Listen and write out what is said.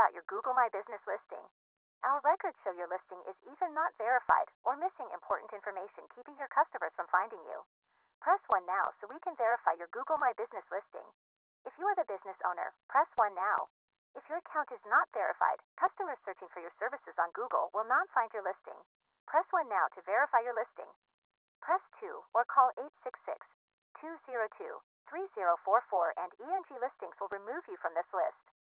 about your Google My Business listing. Our records show your listing is either not verified or missing important information, keeping your customers from finding you. Press 1 now so we can verify your Google My Business listing. If you are the business owner, press 1 now. If your account is not verified, customers searching for your services on Google will not find your listing. Press 1 now to verify your listing. Press 2 or call 866-202-3044 and ENG Listings will remove you from this list.